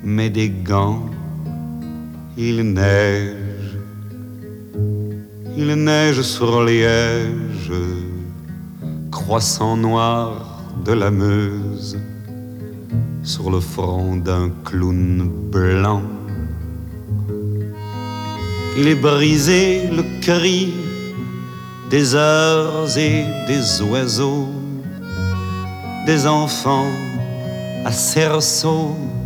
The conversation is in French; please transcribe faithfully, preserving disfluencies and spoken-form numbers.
met des gants, il neige, il neige sur Liège, croissant noir de la Meuse, sur le front d'un clown blanc. Il est brisé le cri des heures et des oiseaux, des enfants à cerceau